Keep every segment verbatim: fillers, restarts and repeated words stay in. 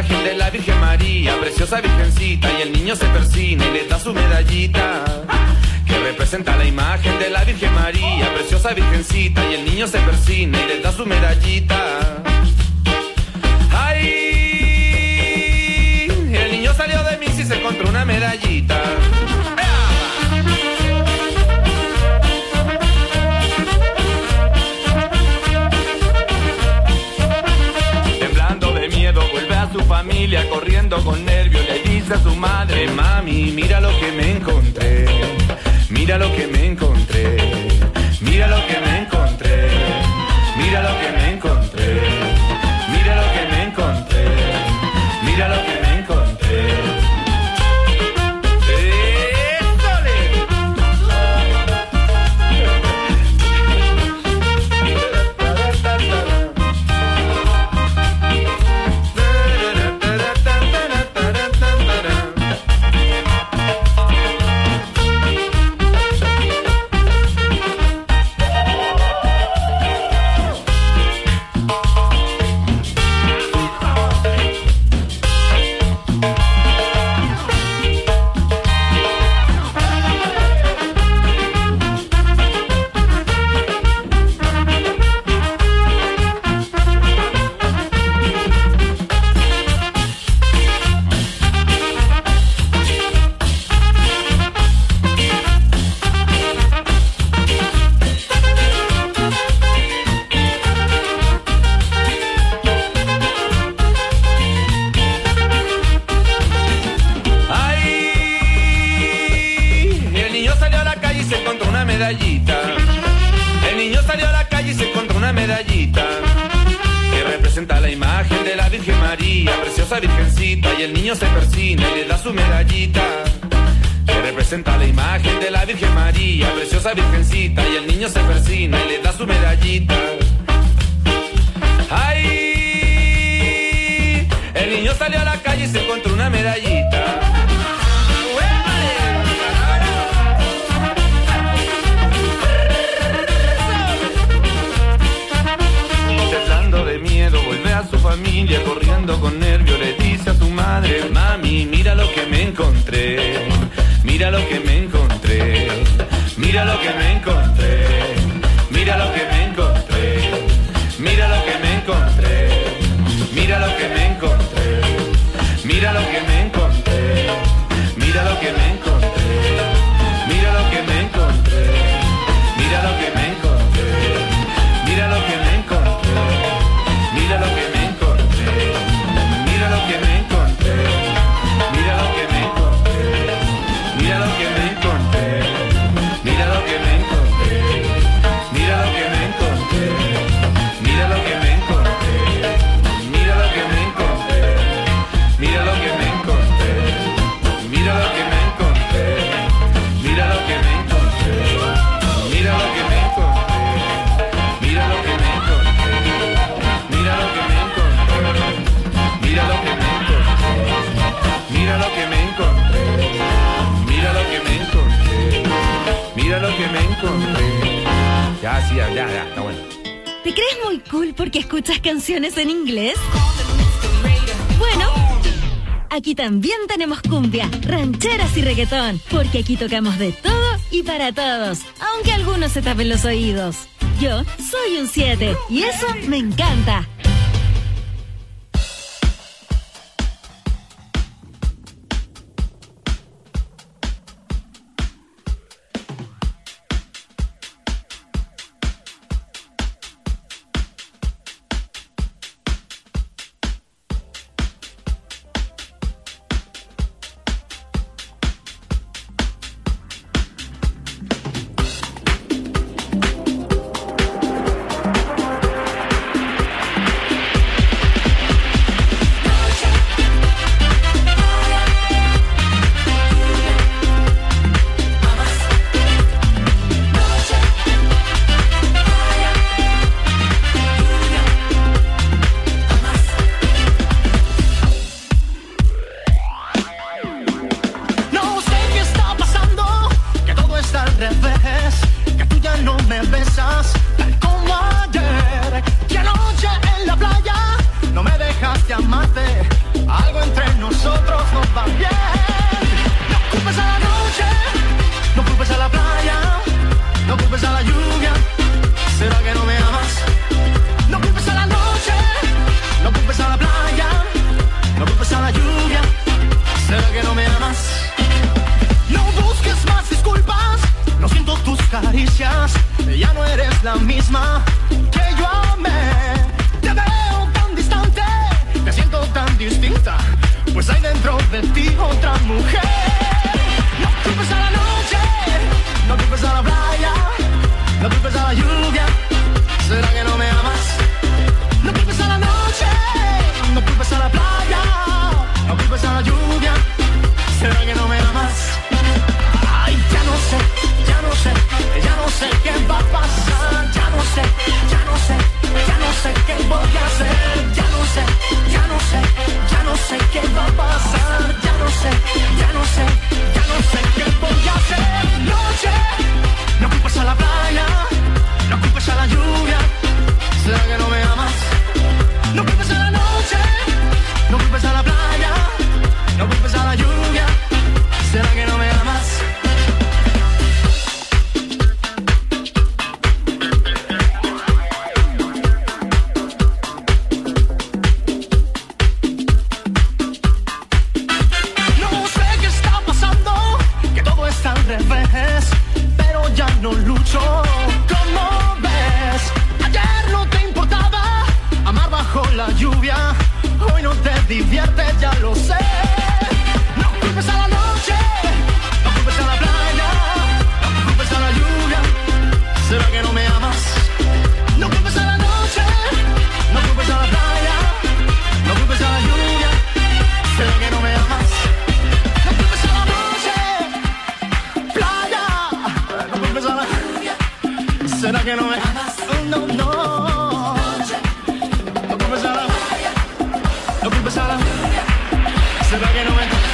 imagen de la Virgen María, preciosa virgencita, y el niño se persina y le da su medallita, que representa la imagen de la Virgen María, preciosa virgencita, y el niño se persina y le da su medallita. ¡Ay! El niño salió de misa y se encontró una medallita. Su familia corriendo con nervios le dice a su madre: mami, mira lo que me encontré, mira lo que me encontré, mira lo que me encontré, mira lo que me encontré, mira lo que me encontré, mira lo que me encontré. ¿Canciones en inglés? Bueno, aquí también tenemos cumbia, rancheras y reggaetón, porque aquí tocamos de todo y para todos, aunque algunos se tapen los oídos. Yo soy un siete y eso me encanta. ¿Será que no me amas? No busques más disculpas, no siento tus caricias, ya no eres la misma que yo amé. Te veo tan distante, te siento tan distinta, pues hay dentro de ti otra mujer. No culpes a la noche, no culpes a la playa, no culpes a la lluvia. ¿Será que no me amas? No culpes a la noche, no culpes a la playa, no culpes a la lluvia. ¿Será que no me amas? Ay, ya no sé, ya no sé, ya no sé qué va a pasar. Ya no sé, ya no sé, ya no sé qué voy a hacer. Ya no sé, ya no sé, ya no sé qué va a pasar. Ya no sé, ya no sé, ya no sé qué voy a hacer. Noche, no culpes a la playa, no culpes a la lluvia. ¿Será que no me amas? No culpes a la noche, no culpes a la playa, no culpes a la lluvia. ¿Será que no me amas? No sé qué está pasando, que todo está al revés, pero ya no lucho. ¿Cómo ves? Ayer no te importaba amar bajo la lluvia, hoy no te diviertes, ya lo sé. No culpes a la noche, no culpes a la playa, no culpes a la lluvia. ¿Será que no me amas? No culpes a la noche, no culpes a la playa, no culpes a la lluvia. ¿Será que no me amas? No culpes a la noche, playa, no culpes a la lluvia. ¿Será que no me amas? No, no. No culpes a la playa, no culpes a la lluvia. ¿Será que no me amas?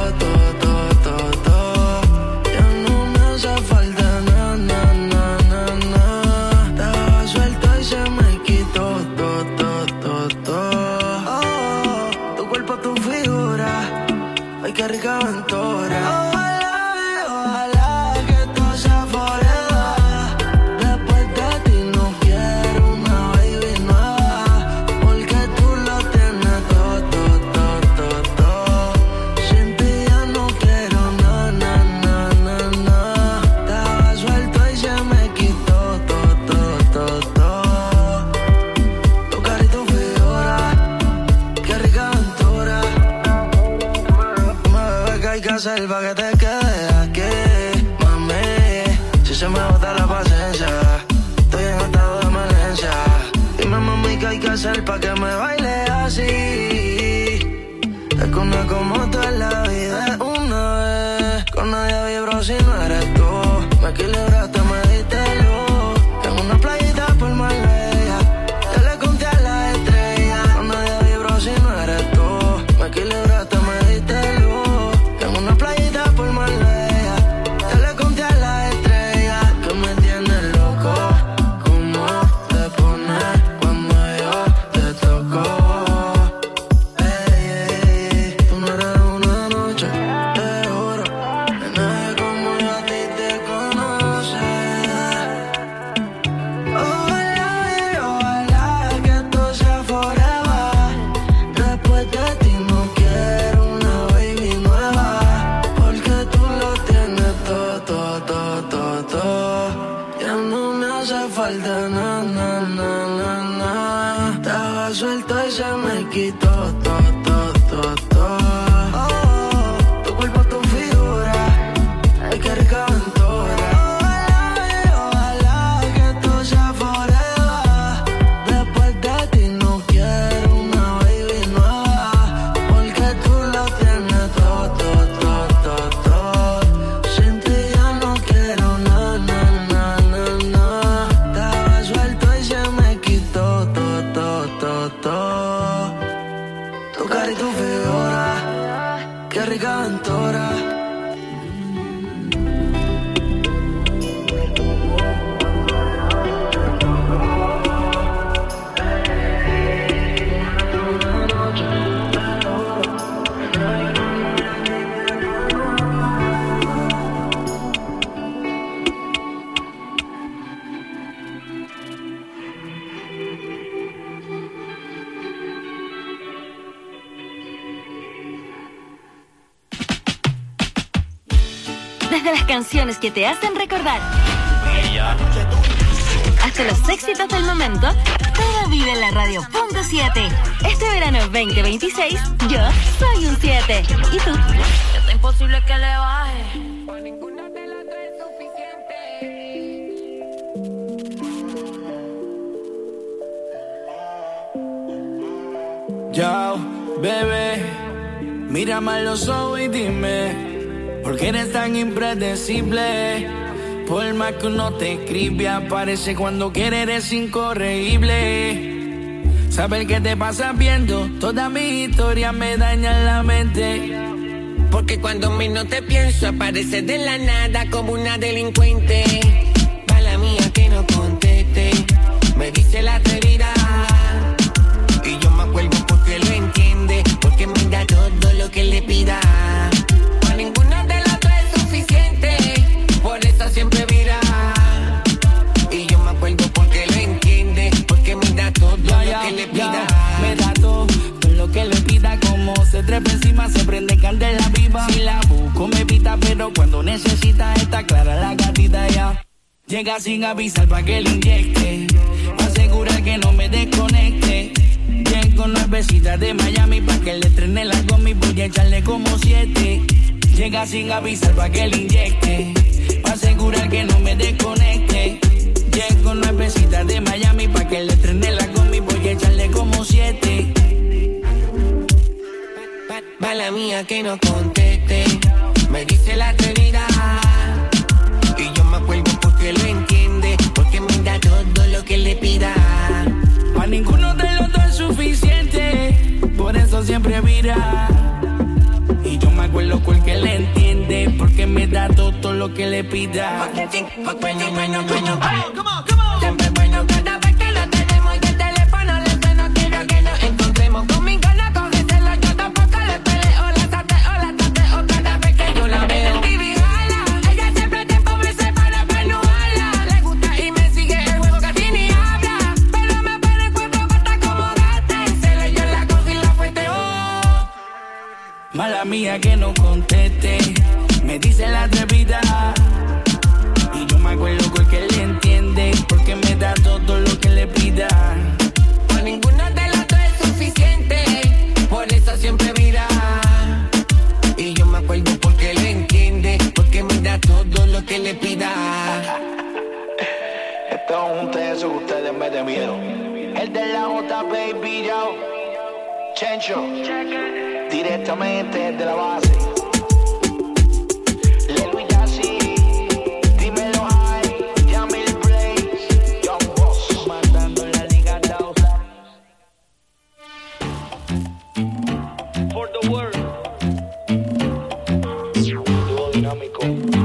Falta na na na hacer pa' que te quedes aquí, mami? Si se me bota la paciencia, estoy en estado de emergencia. Dime, mami, ¿qué hay que hacer pa' que me baile así? Es que una como tú en la vida es una vez. Con nadie vibro si no eres tú. Me equilibraste, me diste luz. En una playita por Marbella, te le conté a la estrella. Con nadie vibro si no eres tú. Me equilibraste, me diste luz. En una playita por Marbella, te le conté a la estrella. Que me tienes loco, como te pones cuando yo te toco. Ey, ey, tú no eres una noche, te juro, que nadie como yo a ti te conoce. Ojalá y ojalá que esto sea forever. Después de ti no quiero una baby nueva, porque tú lo tienes todo, todo, todo, todo, todo. Ya no me hace falta nada, nada, nada, nada. Estaba suelto y se me quitó todo, todo, todo, todo. Oh, tu cuerpo, tu figura, ay, qué rica aventura. Ojalá y ojalá que esto sea forever. Después de ti no quiero una baby nueva, porque tú lo tienes todo, todo, todo, todo, todo. Sin ti ya no quiero nada, nada, nada, nada. Estaba suelto y se me quitó todo, todo, todo, todo. Tu cara y tu figura, qué rica aventura. Desde las canciones que te hacen recordar hasta los éxitos del momento, todo vive en la radio punto siete. Este verano veinte veintiséis, yo soy un siete. ¿Y tú? Está imposible que le baje. Por ninguna de las tres es suficiente. Yo, bebé, mírame a los ojos y dime, ¿por qué eres tan impredecible? Por más que uno te escribe, aparece cuando quiere, eres incorregible. Saber qué te pasa viendo toda mi historia me daña la mente. Porque cuando menos te pienso, apareces de la nada como una delincuente. Mala mía que no conteste, me dice la atrevida. Y yo me acuerdo porque lo entiende, porque me da todo lo que le pida. Para ninguna de las dos es suficiente, por eso siempre vira. Y yo me acuerdo porque lo entiende, porque me da todo Ya, lo ya, que le ya, pida. me da todo, todo lo que le pida. Como se trepa encima, se prende candela viva. Si la busco me evita, pero cuando necesita está clara la gatita ya. Llega sin avisar pa' que le inyecte, pa' asegurar que no me desconecte. Llego nuevecita de Miami pa' que le trene la gomi, voy a echarle como siete. Llega sin avisar pa' que le inyecte, pa' asegurar que no me desconecte. Llego nuevecita de Miami pa' que le trene la gomi, voy a echarle como siete. Mala mía que no conteste, me dice la atrevida. Y yo me acuerdo porque lo entiende, porque me da todo lo que le pida. Pa' ninguno de los dos es suficiente, por eso siempre vira. Y yo me acuerdo porque le entiende, porque me da todo lo que le pida. Bueno, bueno, bueno, siempre bueno cada vez que lo tenemos y el teléfono le suena. Quiero que nos encontremos, conmigo no cógeselo, yo tampoco le peleo. La sateo, la tateo cada vez que yo la veo. El T V jala, ella siempre tiempo me separa para no hablar. Le gusta y me sigue el juego, casi ni habla, pero me pone el cuerpo hasta acomodarte. Se le yo la cojo y la fuerte, oh. Mala mía que no conteste, me dice la atrevida. Y yo me acuerdo porque le entiende, porque me da todo lo que le pida. Para ninguna de las dos es suficiente, por eso siempre mira. Y yo me acuerdo porque ustedes me temieron. El de la J, baby, yo. Chencho, directamente de la base. Lelo y Yassi, dímelo high, Yamil Blaze, Young Boss, mandando la liga down. For the world. Dúo dinámico.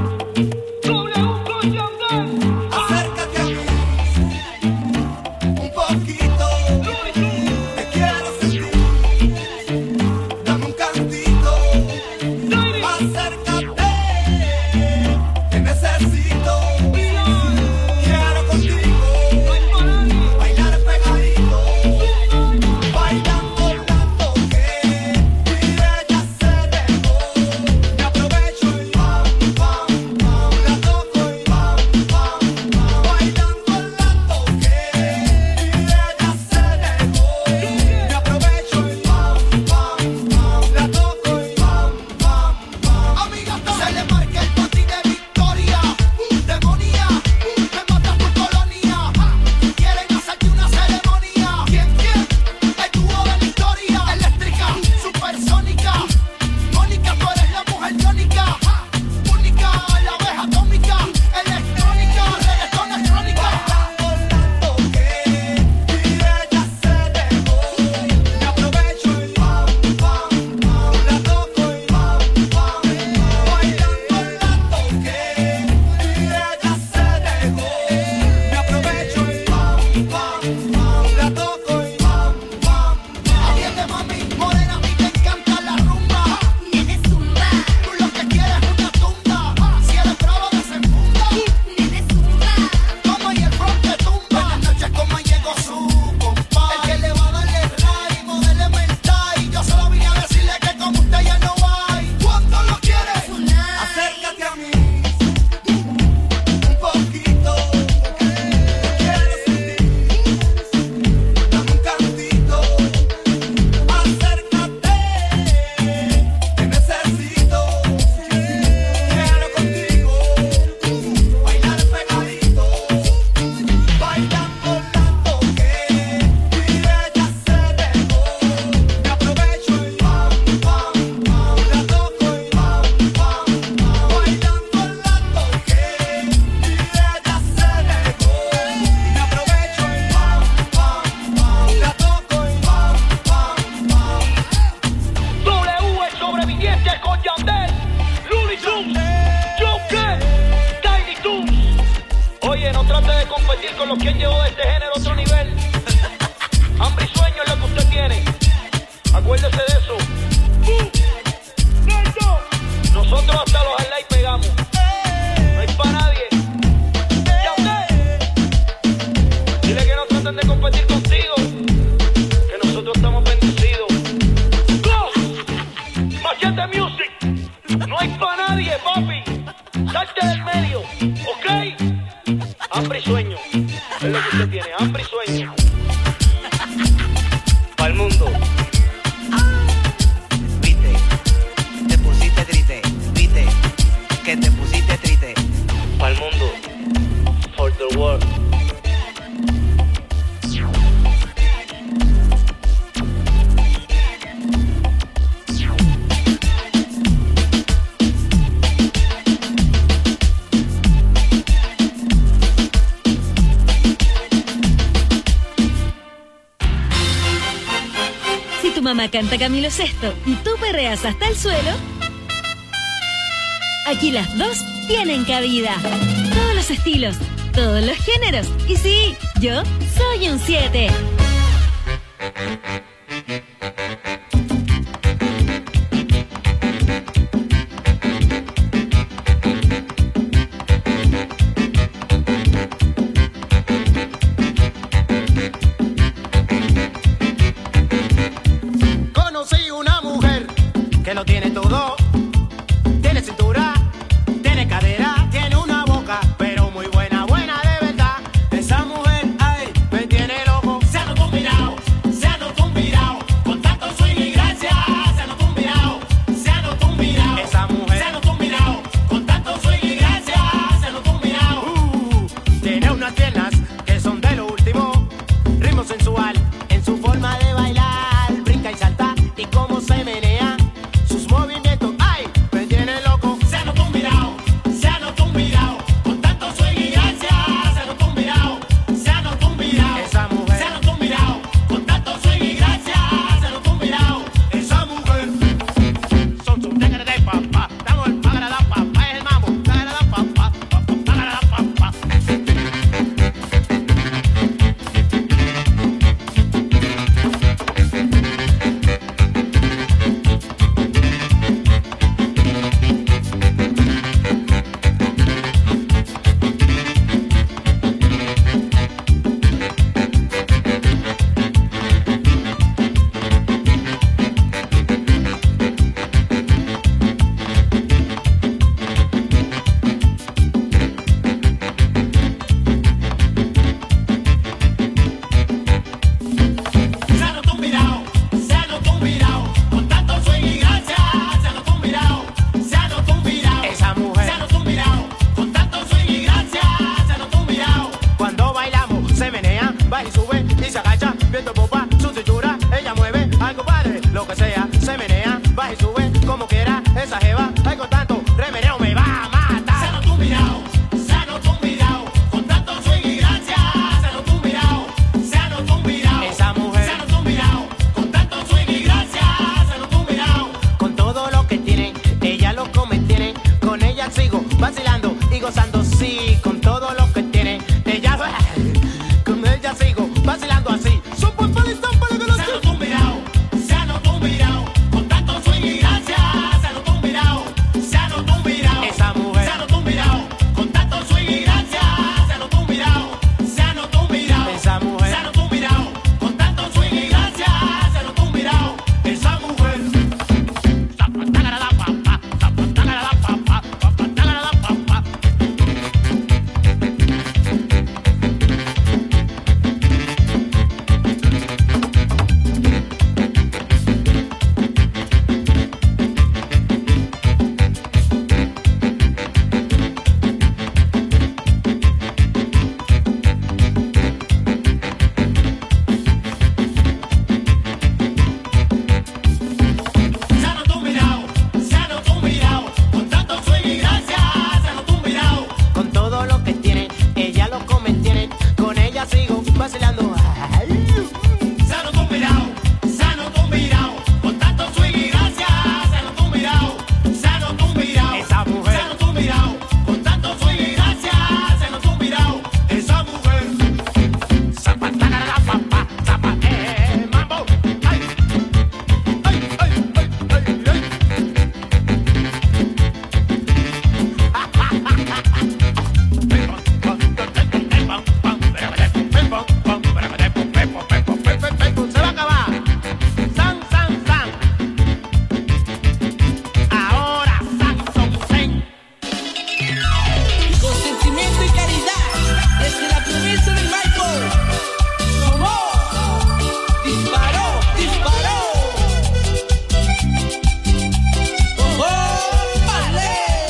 Canta Camilo Sesto y tú perreas hasta el suelo, aquí las dos tienen cabida. Todos los estilos, todos los géneros. Y sí, yo soy un siete. Esa mujer, ay, me tiene loco. Se ando combinado, se ando combinado. y sube y se agacha, viendo popa, su cintura, ella mueve, algo padre, lo que sea, se menea, baja y sube, como quiera, esa jeva, ay con tanto remeneo me va a matar. Se nota un mirao, se nota un mirao, con tanto swing y gracia, se nota un mirao, se nota un mirao, esa mujer, se nota un mirao, con tanto swing y gracia, se nota un mirao, con todo lo que tiene, ella lo come, tiene, con ella sigo vacilando y gozando, sí, con todo lo que tiene, ella, con ella sigo vacilando así, super feliz, super feliz, se nota un mirao, se nota un mirao, con tanto swing y gracia, se nota un mirao, se nota un mirao, esa mujer, se nota un mirao, con tanto swing y gracia, se nota un mirao, se nota un mirao, esa mujer, se nota un mirao, con tanto swing y gracia, se nota un mirao, esa mujer. Se nota un mirao, se nota un mirao, con tanto swing y gracia, se nota un mirao, con todo lo que tiene, ella lo come, tiene, con ella sigo vacilando. Se nota un mirao, se nota un mirao, con tanto swing y gracia, se nota un mirao, se nota un mirao, esa mujer, se nota un mirao, con tanto swing y gracia, se nota un mirao, esa mujer. Zapataca pa pa, zapa, eh, mambo, ay, ay, ay, ay, ay, ay. Se va a acabar. San, san, san. Ahora san, son, sen. Con sentimiento y caridad, desde la promesa del Michael. Robó, disparó, disparó. ¡Oh, vale!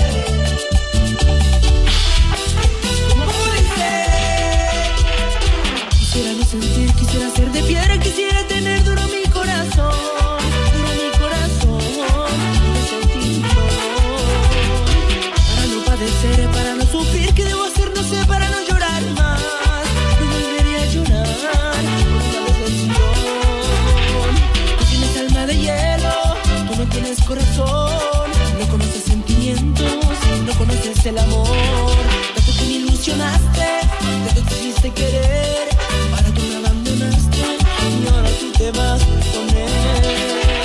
¿Cómo dice? Quisiera no sentir, quisiera ser de piedra, quisiera tener duro mi corazón, duro mi corazón, duro sentirlo. Para no padecer, para no sufrir, ¿qué debo hacer? No sé, para no llorar más. Y volvería a llorar por una decepción. Tú tienes alma de hielo, tú no tienes corazón, no conoces sentimientos, no conoces el amor. Tanto que me ilusionaste, tanto te hiciste querer, para tú me abandonaste y ahora tú te vas con él.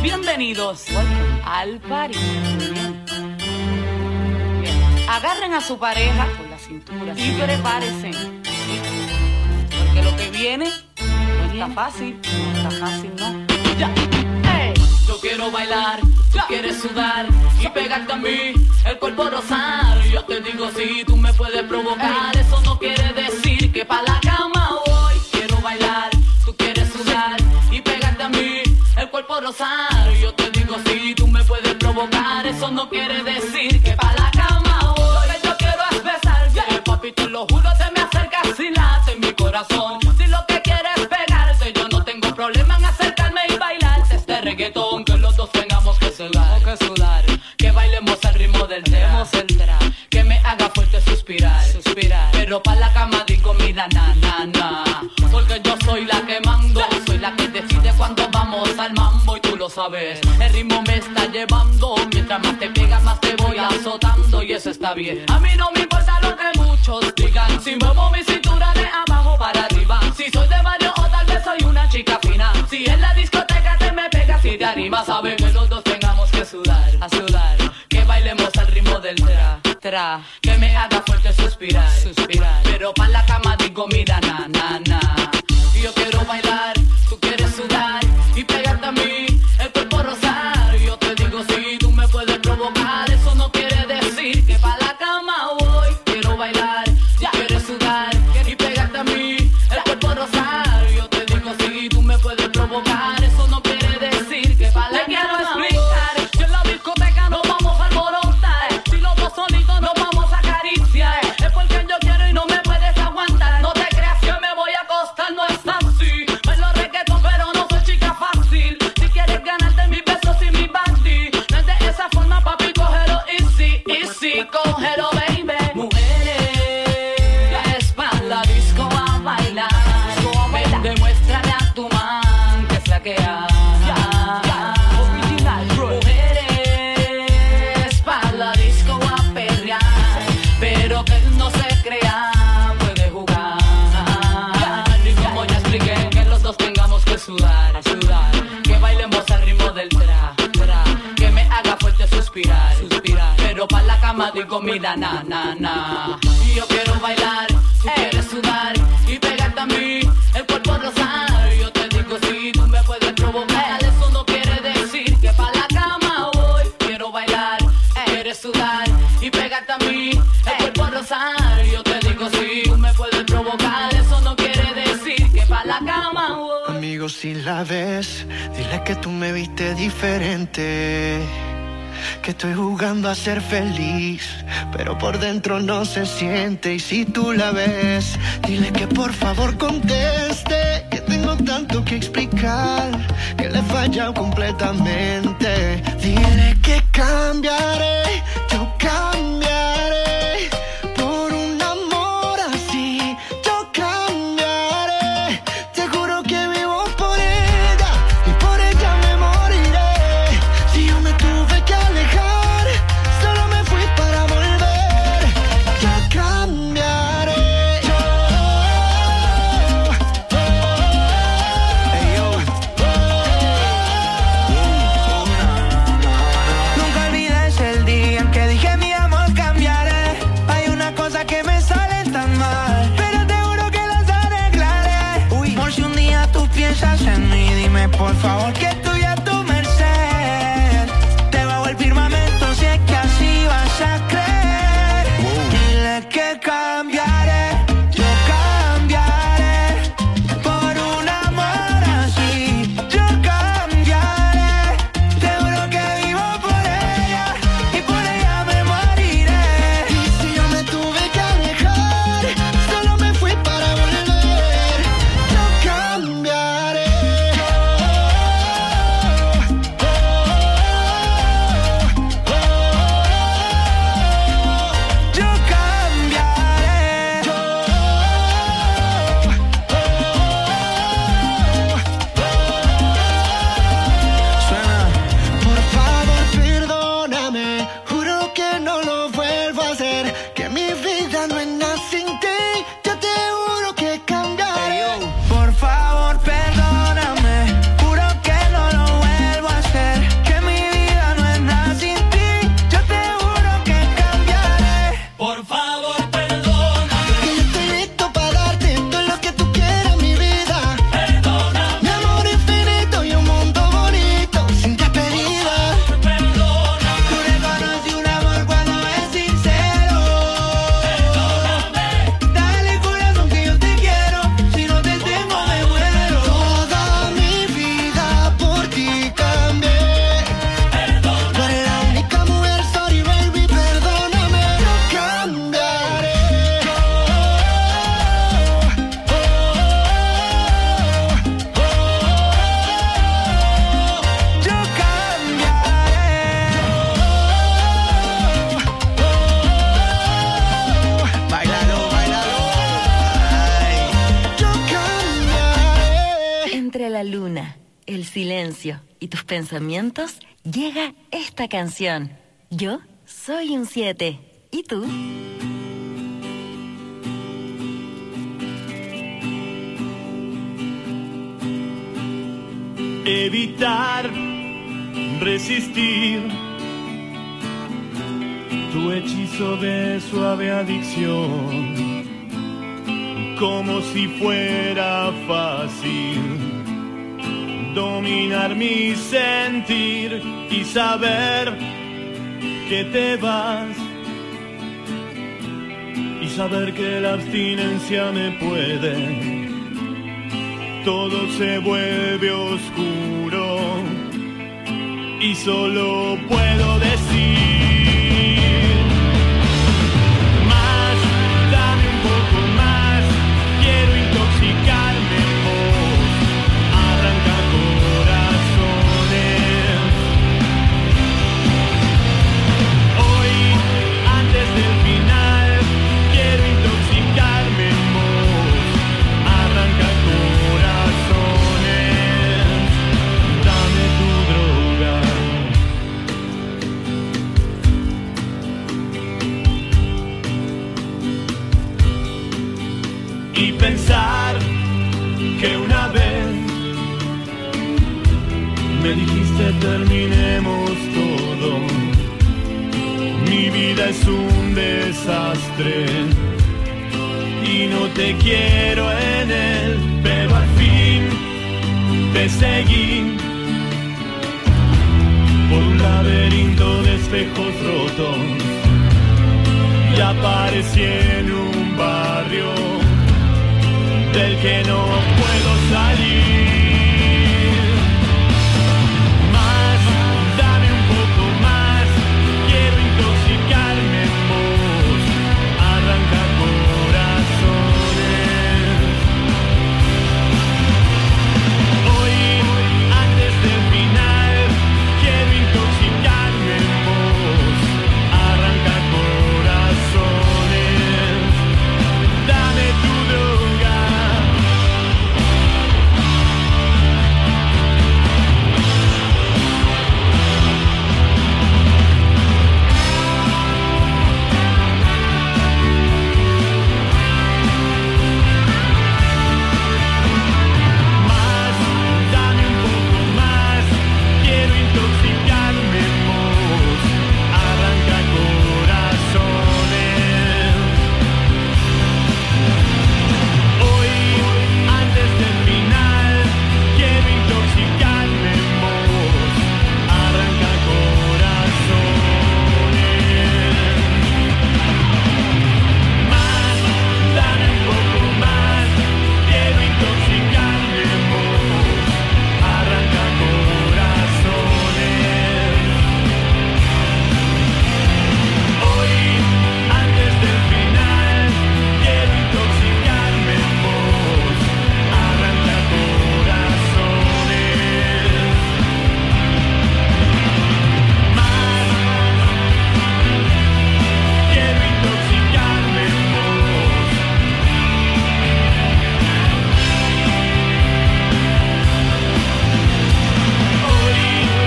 bienvenidos al party. Bien. Bien. Agarren a su pareja por la cintura y prepárense. Porque lo que viene no está fácil, no está fácil, ¿no? Ya. Hey. Yo quiero bailar, tú quieres sudar y pegarte a mí, el cuerpo rosar. Yo te digo si tú me puedes provocar, hey. Eso no quiere decir que pa' la cama voy. Quiero bailar, tú quieres sudar y pegarte a mí, el cuerpo rosar. Yo te digo si tú me puedes provocar, eso no quiere decir que pa' la cama voy. Lo que yo quiero es besarte, yeah. Papi, te lo juro, te me acercas y late en mi corazón. Si lo que quieres es pegarte, yo no tengo problema en acercarme y bailarte este reggaetón. Que los dos tengamos que sudar, que sudar, que bailemos al ritmo del demos el trap, que me haga fuerte suspirar, suspirar. Pero pa' la cama digo mira na na na, porque yo soy la que mando, soy la que decide cuando vamos al mambo y tú lo sabes. El ritmo me está llevando, mientras más te pegas más te voy azotando y eso está bien. A mí no me importa lo que muchos digan, si muevo mi cintura de abajo para arriba, si soy de barrio o tal vez soy una chica fina, si en la discoteca te me pegas y te animas, sabe que los dos tengamos que sudar, a sudar, que bailemos al ritmo del tra, tra, que me haga fuerte suspirar, suspirar. Pero pa' la cama digo mira na na na, yo quiero bailar, tú quieres sudar y pegarte a mí, el cuerpo rosar. Yo te digo si tú me puedes provocar, eso no quiere decir que pa' la cama voy. Quiero bailar, ya quieres sudar y pegarte a mí, el cuerpo rosar. Yo te digo si tú me puedes provocar, eso no quiere decir que pa' la cama voy. Te quiero explicar que en la discoteca nos vamos a alborotar, si los dos solitos nos vamos a acariciar, es porque yo quiero y no me puedes aguantar. No te creas que me voy a acostar, no es así. Bailo reggaetón pero no soy chica fácil, si quieres ganarte mis besos y mi bandi, no es de esa forma papi, cógelo easy, easy, cógelo baby. Mujeres pa' la disco a bailar, ven demuéstrale a tu man que es la que hay. Mujeres pa' la disco a perrear, pero que él no se crea, puede jugar. Y como ya expliqué, que los dos tengamos que sudar, sudar, que bailemos al ritmo del tra, tra, que me haga fuerte suspirar, suspirar. Pero pa' la cama digo mira na na na, y yo quiero bailar, tú quieres sudar y pegarte a mí, el cuerpo rosar. Yo te digo si tú me puedes provocar, eso no quiere decir que pa' la cama voy. Quiero bailar, quieres sudar y pegarte a mí, el cuerpo rosar. Yo te digo si tú me puedes provocar, eso no quiere decir que pa' la cama voy. Amigo, si la ves, dile que tú me viste diferente, que estoy jugando a ser feliz, pero por dentro no se siente. Y si tú la ves, dile que por favor conteste, que tengo tanto que explicar, que le he fallado completamente. Dile que cambiaré, yo cambiaré, por un amor así, yo cambiaré. Te juro que vivo por ella y por ella me moriré. Si yo me tuve que alejar, solo me fui para volver. Yo cambiaré. Yo, oh, hey, yo. Nunca olvides el día en que dije mi amor cambiaré. Hay una cosa que me sale tan mal, pero te juro que las arreglaré. Uy, por si un día tú piensas en mí, dime por favor que estoy a tu merced. Te bajo el firmamento si es que así vas a creer. Dile que cambiaré, yo cambiaré, por un amor así, yo cambiaré. Te juro que vivo por ella y por ella me moriré. Y si yo me tuve que alejar, solo me fui para volver. Yo cambiaré. la luna, el silencio y tus pensamientos, llega esta canción. Yo soy un siete. ¿Y tú? Evitar, resistir tu hechizo de suave adicción, como si fuera fácil dominar mi sentir y saber que te vas, y saber que la abstinencia me puede. Todo se vuelve oscuro y solo puedo decir más, dame un poco más, quiero intoxicarme en vos, arranca corazones. Hoy, antes del final, quiero intoxicarme en vos, arranca corazones, dame tu droga. Y pensar que una vez me dijiste terminemos todo, mi vida es un desastre y no te quiero en él, pero al fin te seguí por un laberinto de espejos rotos y aparecí en un barrio del que no puedo salir. Más, dame un poco más, quiero intoxicarme en vos, arranca corazones. Hoy, antes del final, quiero intoxicarme en vos, arranca corazones, dame tu droga. Más, dame un poco más, quiero intoxicarme en vos, arranca corazones. Hoy, antes del final, quiero intoxicarme en vos, arranca corazones. Más, dame un poco más, quiero intoxicarme en vos, arranca corazones. Hoy, antes del final, quiero intoxicarme en vos, arranca corazones. Más, quiero intoxicarme en vos. Hoy,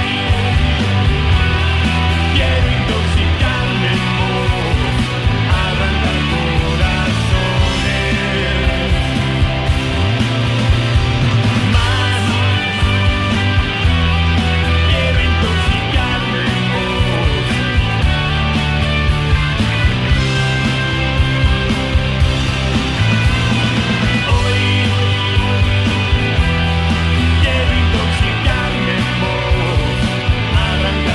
quiero intoxicarme en vos, arranca corazones. Más, quiero intoxicarme en vos. Hoy, quiero intoxicarme en vos, arranca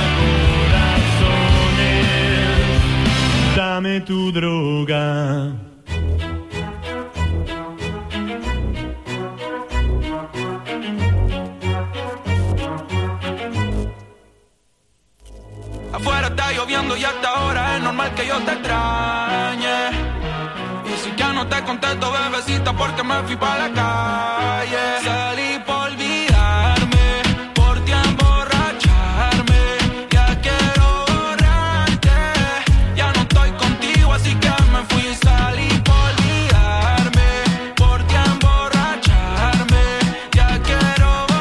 corazones, dame tu droga. Afuera está lloviendo y hasta ahora es normal que yo te extrañe. Y si ya no te contesto, bebecita, porque me fui pa' la calle. Salí por olvidarme, por ti emborracharme. Ya quiero borrarte, ya no estoy contigo, así que me fui. Salí por olvidarme, por ti emborracharme. Ya quiero borrarte.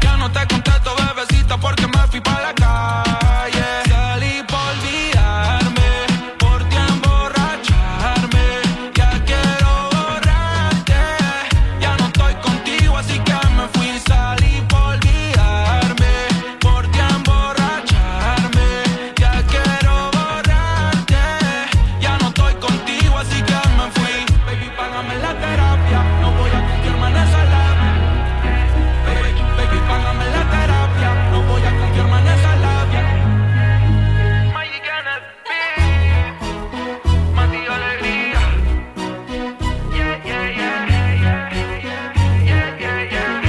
Ya no te contesto, bebecita, porque me fui pa' la calle. Salí por olvidarme, por ti emborracharme. Ya quiero borrarte, ya no estoy contigo, así que me fui. Salí por olvidarme, por ti emborracharme. Ya quiero borrarte, ya no estoy contigo, así que me fui. Baby, págame la terapia, no voy a confiarme en esa labia. Baby, baby, págame la terapia, no voy a confiarme en esa labia. Magic en el beat, Mati Alegría. Yeah, yeah, yeah, yeah, yeah, yeah,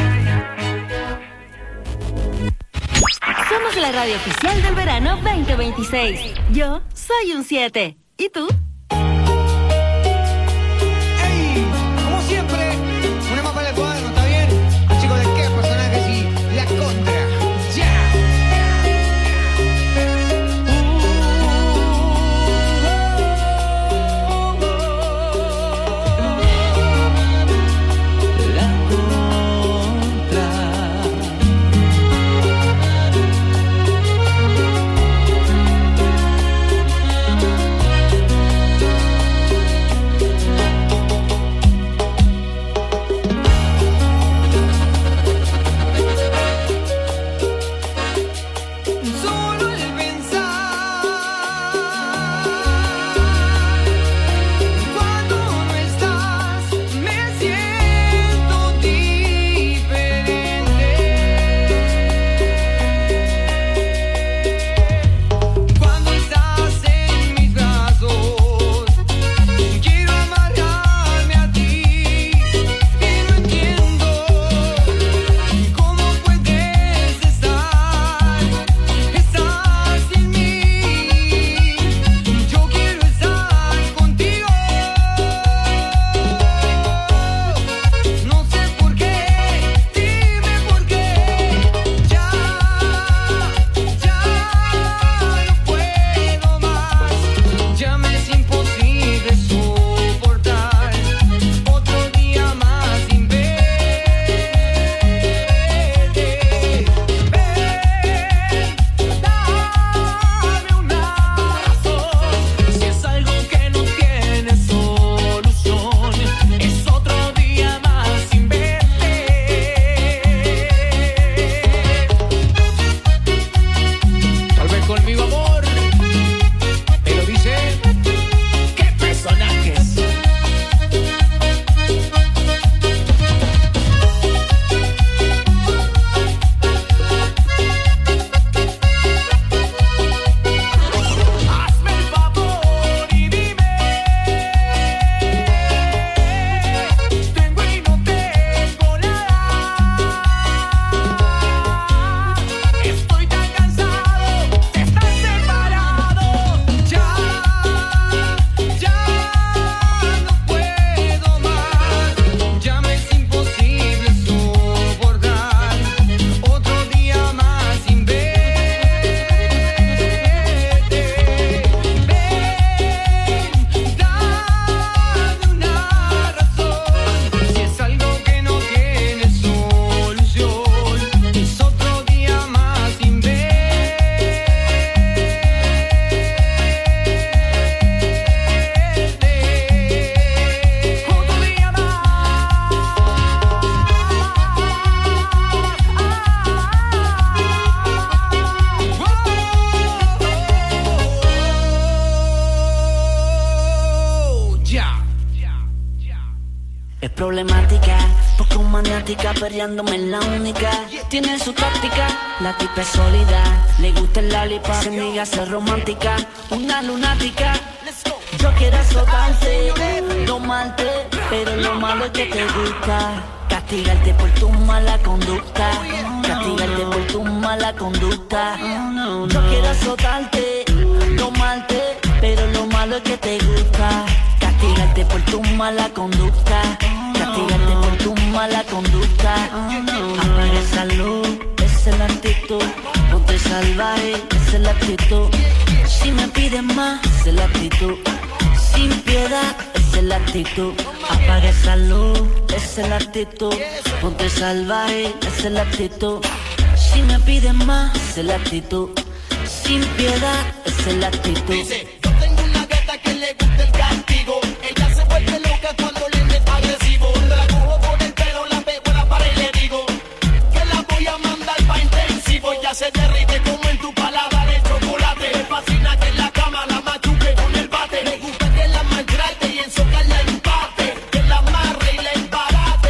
yeah. Somos la radio oficial del verano veinte veintiséis. Yo soy un siete. ¿Y tú? ¡Ey! Como siempre, una mapa del cuadro, ¿está bien? Chicos, ¿de qué personajes y la contra? ¡Ya! La contra. Solo el pensar cuando no estás me siento diferente. Cuando estás en mis brazos quiero amarrarme a ti y no entiendo cómo puedes estar. Estás sin mí, yo quiero estar contigo. No sé por qué, dime por qué. Ya, ya no puedo más. Ya me es imposible soportar otro día más sin verte. Ven, dame una razón. Si es algo que no tiene solución, es otro día más sin verte. Tal vez conmigo, amor, pero dice, ¿qué personajes? Hazme el favor y dime, tengo y no tengo nada. Estoy tan cansado de estar separado. Ya, ya no puedo más. Ya me es imposible soportar otro día más sin verte. Ven, dame una razón. Si es algo que no tiene solución, es otro día más sin verte. Otro día más. Ya. Es problemática, poco maniática, perreándome en la única. Tiene su táctica, la tipa es sólida. Le gusta el lollipop, se niega a ser romántica. Una lunática, yo quiero azotarte, domarte, pero lo malo es que te gusta. Castigarte por tu mala conducta, castigarte por tu mala conducta. Yo quiero azotarte, domarte, pero lo malo es que te gusta. Castigarte por tu mala conducta, castigarte por tu mala conducta. Apaga esa luz, esa es la actitud. Ponte salvaje, esa es la actitud. Si me pides más, esa es la actitud. Sin piedad, esa es la actitud. Apaga esa luz, esa es la actitud. Ponte salvaje, esa es la actitud. Si me piden más, esa es la actitud. Sin piedad, esa es la actitud. Dice, yo tengo una gata que le gusta el castigo. Ella se vuelve loca cuando le es agresivo. Cuando la cojo por el pelo, la pego en la pared y le digo que la voy a mandar pa' intensivo. Ya se derrite como en tu paladar el chocolate. Me fascina que en la cama la machuque con el bate. Me gusta que la maltrate y en socar la empate. Que la amarre y la embarate.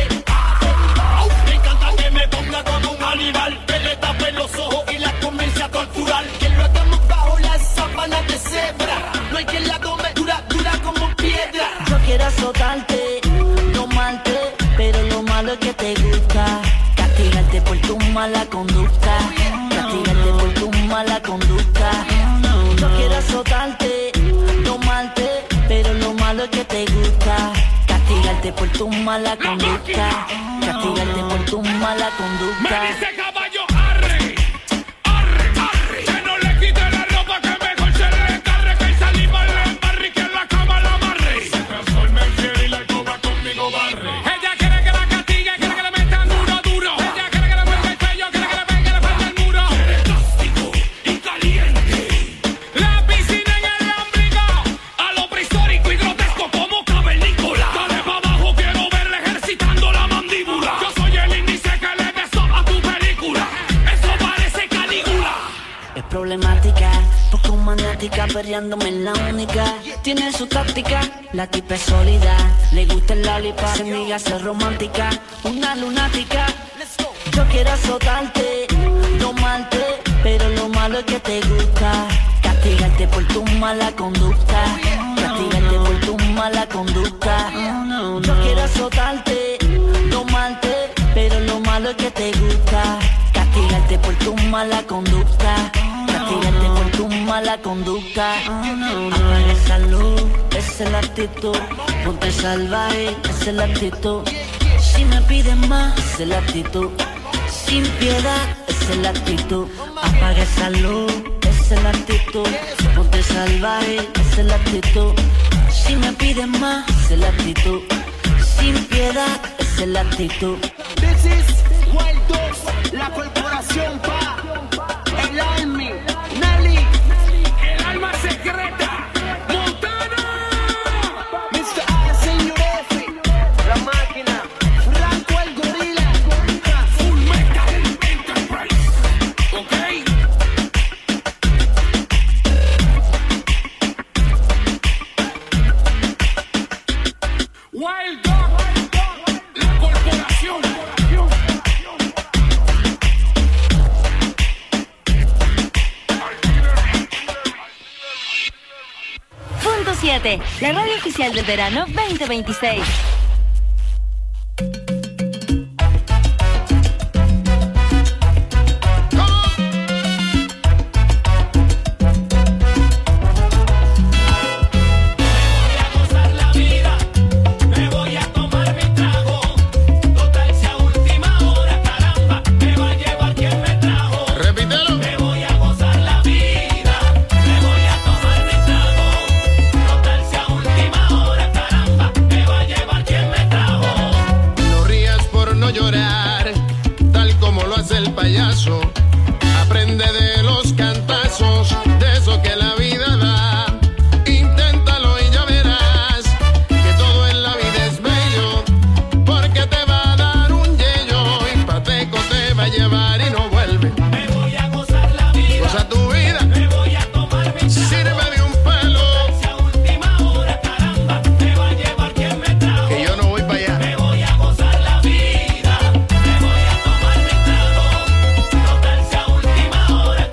Au, me encanta que me ponga como un animal. Que le tape los ojos y la comience a torturar. Que lo hagamos bajo las sábanas de cebra. No hay quien la tome dura, dura como piedra. Yo quiero azotarte, domarte, pero lo malo es que te gusta castigarte por tu mala conducta. Castigarte por tu mala conducta. Yo quiero azotarte, domarte, pero lo malo es que te gusta castigarte por tu mala conducta. Castigarte por tu mala conducta. Me dice caballo, arre, arre, arre. Que no le quite la ropa, que mejor se le encarre. Que el saliva le embarre y que en la cama la amarre. Se transforma en fiel y la cobra conmigo barre. Ella quiere que la castigue, quiere que le metan duro, duro. Ella quiere que le muerda el cuello, quiere que le pegue la falda al muro. Quiere cástigo y caliente. La piscina en el ombligo, a lo prehistórico y grotesco como cavernícola. Dale pa' abajo, quiero verle ejercitando la mandíbula. Yo soy el índice que le beso a tu película. Eso parece Calígula. Es problemática, poco maniática, perreándome en la única. Tiene su táctica, la tipa es sólida. Le gusta el lollipop, se niega a ser romántica. Una lunática. Yo quiero azotarte, domarte, pero lo malo es que te gusta castigarte por tu mala conducta. Castigarte por tu mala conducta. Yo quiero azotarte, domarte, pero lo malo es que te gusta castigarte por tu mala conducta. Castigarte por tu mala conducta. Apaga esa luz, esa es la actitud. Ponte salvaje, esa es la actitud. Si me piden más, esa es la actitud. Sin piedad, esa es la actitud. Apaga esa luz, esa es la actitud. Ponte salvaje, esa es la actitud. Si me piden más, esa es la actitud. Sin piedad, esa es la actitud. This is Wild Dogs, la corporación pa. El Army, Nelly, El alma secreta, Montana. mister A, señor F, la máquina, Franco el gorila. Full Metal Enterprise. ¿Ok? Wild Dog, la corporación. Punto siete, la radio oficial del verano veinte veintiséis. Me voy a tomar mi trago, total sea última hora, caramba, me va a llevar quien me trajo. Repítelo. Me voy a gozar la vida, me voy a tomar mi trago, total sea última hora, caramba, me va a llevar quien me trajo. No rías por no llorar, tal como lo hace el payaso. Aprende de los cantazos, de eso que la vida da. Inténtalo y ya verás que todo en la vida es bello, porque te va a dar un yello y pateco te va a llevar y no vuelve. Me voy a gozar la vida, Goza tu vida, me voy a tomar mi trago, sirve de un pelo, sea última hora, caramba, me va a llevar quien me trajo. que yo no voy para allá. Me voy a gozar la vida, me voy a tomar mi trago, total sea última hora,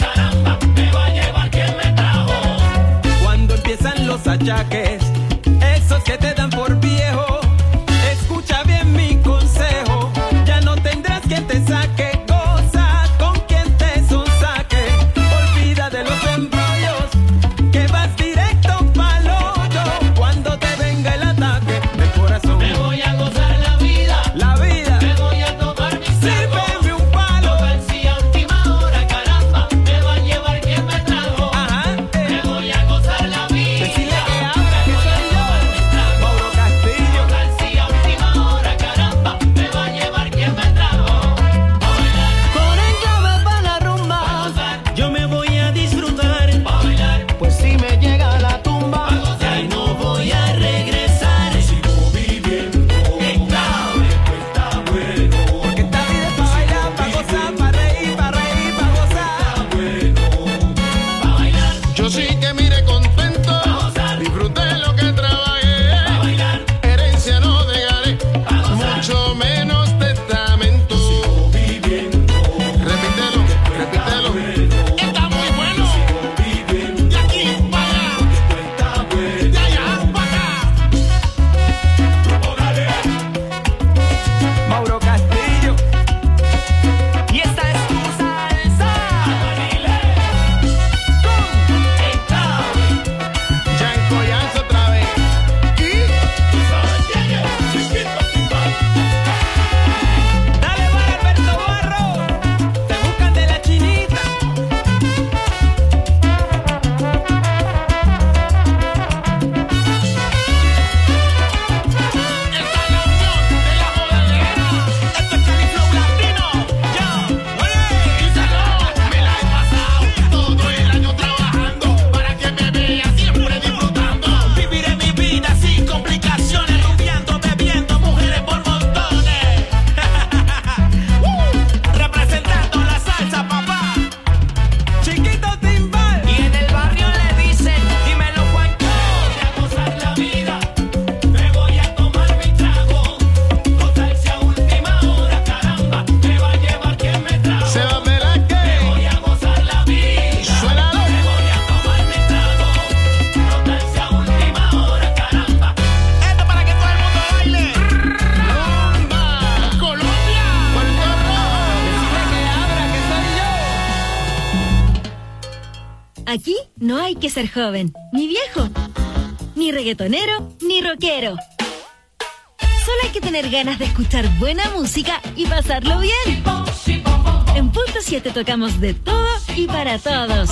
Aquí no hay que ser joven, ni viejo, ni reggaetonero, ni rockero. Solo hay que tener ganas de escuchar buena música y pasarlo bien. En Punto siete tocamos de todo y para todos.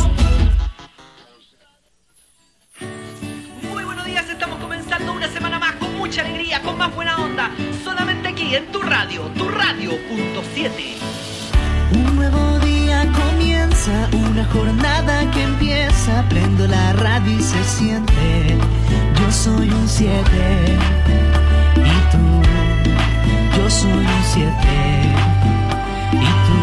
Muy buenos días, estamos comenzando una semana más con mucha alegría, con más buena onda. Solamente aquí en tu radio, tu radio Punto siete. Un nuevo día comienza, una jornada que empieza. Prendo la radio y se siente. Yo soy un siete. Y tú, yo soy un siete. Y tú.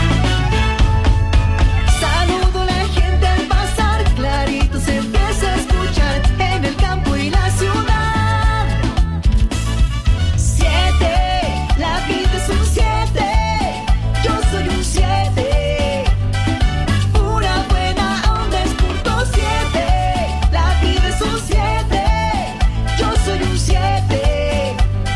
Saludo a la gente al pasar, clarito se empieza a escuchar en el campo y la ciudad. Siete, la vida es un siete. Yo soy un siete. Pura buena onda es punto siete. La vida es un siete. Yo soy un siete.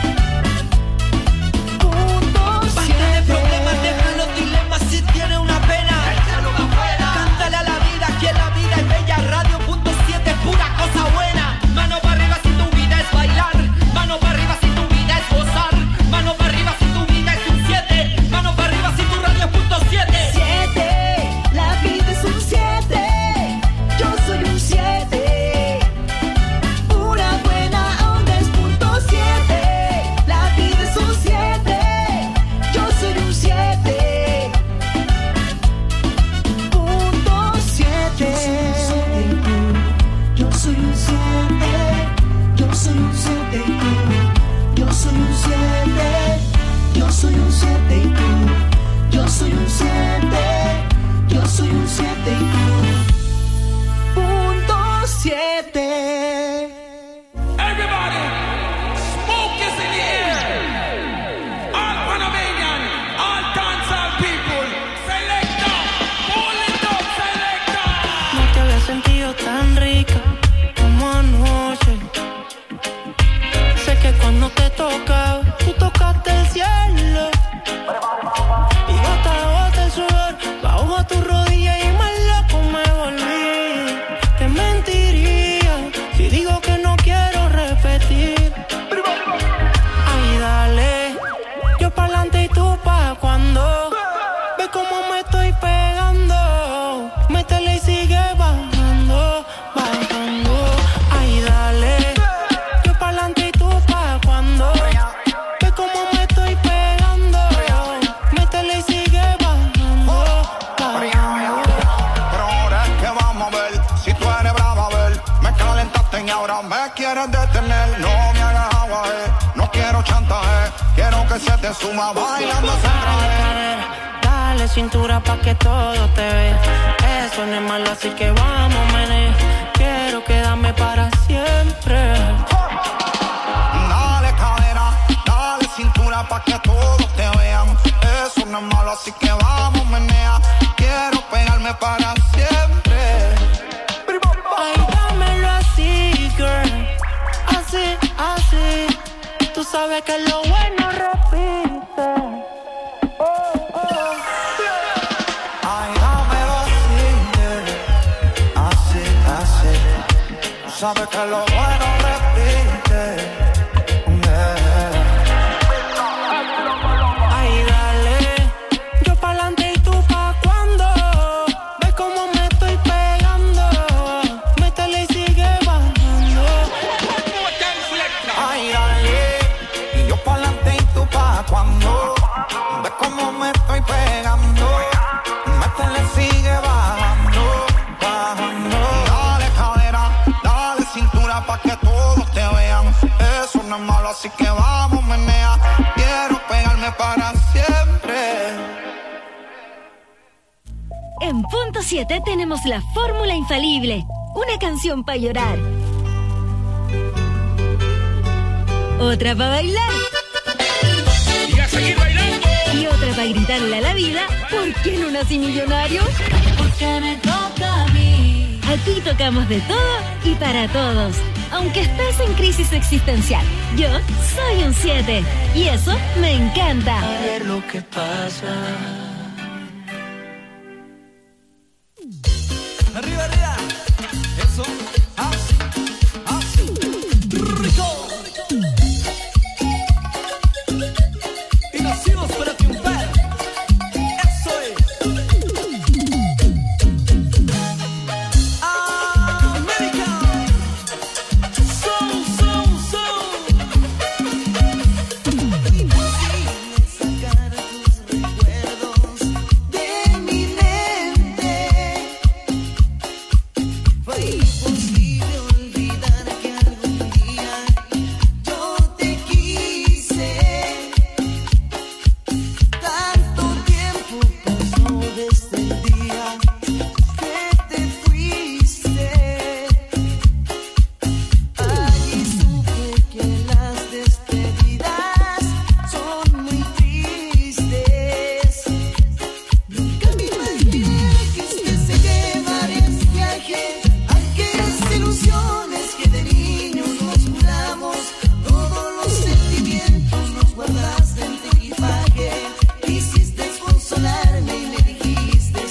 Punto siete. Basta de problemas, deja los dilemas. Si tiene una pena, échalo afuera. Cántale a la vida que la vida es bella. Radio punto siete es pura cosa buena. Mano para arriba si tu vida es bailar. Mano para arriba si tu vida es gozar. Mano para arriba si tu vida es un siete. Mano para arriba si tu radio es punto siete. Siete, la vida es un siete. Yo soy un siete. Pura buena onda es punto siete. La vida es un siete. Yo soy un siete. Punto siete. Yo soy un siete. Yo soy un siete y tú. Yo soy un siete. Yo soy un siete y tú. Yo soy un siete. Yo soy un siete y tú. Punto siete. Everybody, smoke is in the air. All Panamanian, all dancehall people, selecta, pull it up, selecta. No te había sentido tan rica como anoche. Sé que cuando te tocaba, tú tocaste el cielo. Y gota a gota el sudor bajó a tu rodilla y más loco me volví. Te mentiría si digo que no quiero repetir. Ay, dale, yo pa'lante y tú pa' cuando. Ve cómo me estoy pegando. Métele y sigue bajando, bajando. Ay, dale, yo pa'lante y tú pa' cuando. Ve cómo me estoy pegando. Métele y sigue bajando, bajando. Pero ahora es que vamos a ver si tú eres brava, a ver. Me calentaste y ahora me quieres detener. No me hagas agua, eh. No quiero chantaje. Quiero que se te suma bailando sin traje. Dale cintura pa' que todo te vea. Eso no es malo, así que vamos, mené. Quiero quedarme para siempre. Dale cadera, dale cintura pa' que todos te vean. Eso no es malo, así que vamos, menea. Quiero pegarme para siempre. Ay, dámelo así, girl. Así, así. Tú sabes que lo bueno repite. Oh, oh. Ay, dámelo así, yeah. Así, así. Tú sabes que lo bueno repite. Yeah. Ay, dale. Yo pa'lante y tú pa' cuando. Ve cómo me estoy pegando. Métele y sigue bajando. Ay, dale. Y yo pa'lante y tú pa' cuando. Ve cómo me estoy pegando. Métele, sigue bajando, bajando. Dale cadera, dale cintura pa' que todos te vean. Eso no es malo, así que vamos, menea. Quiero pegarme para siempre. En Punto siete tenemos la fórmula infalible. Una canción para llorar. Otra para bailar. Y a seguir bailando. Y otra para gritarle a la vida. ¿Por qué no nací millonario? Porque me toca a mí. Aquí tocamos de todo y para todos. Aunque estés en crisis existencial, yo soy un siete. Y eso me encanta. A ver lo que pasa.